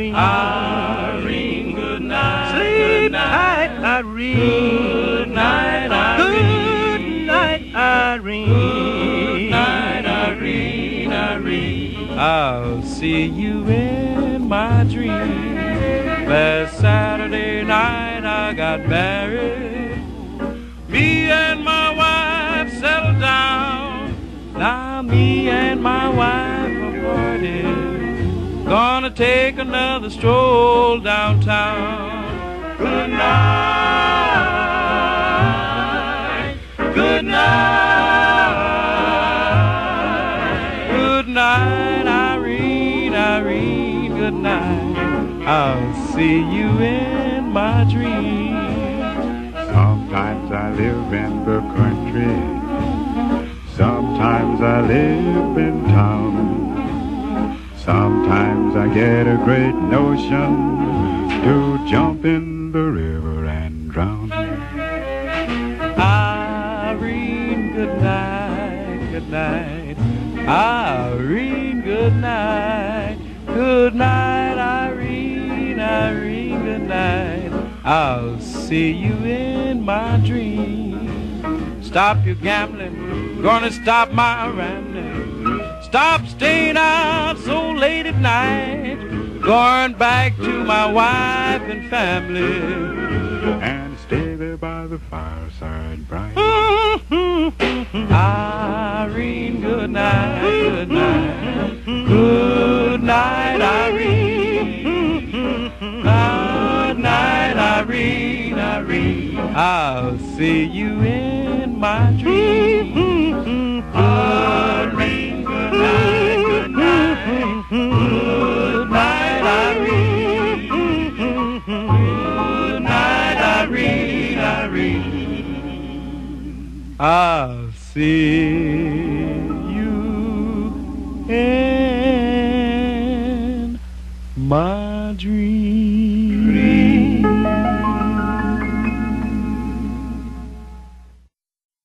Irene. Irene, good night. Sleep tight, Irene. Good night, Irene. Good night, Irene. Good night, Irene, Irene. I'll see you in my dream. Last Saturday night I got married. Me and my wife settled down. Now me and my wife are parted. Gonna take another stroll downtown. Good night. Good night. Good night, Irene, Irene, good night. I'll see you in my dream. Sometimes I live in the country, sometimes I live in town. Sometimes I get a great notion to jump in the river and drown. Irene, good night, good night. Irene, good night. Good night, Irene, Irene, good night. I'll see you in my dream. Stop your gambling, gonna stop my rambling. Stop staying out so late at night. Going back to my wife and family. And stay there by the fireside bright. Irene, good night, good night. Good night, Irene. Good night, Irene, Irene. I'll see you in my dream. Irene, good night, good night. Good night, Irene. Good night, Irene, Irene. I'll see you in my dream.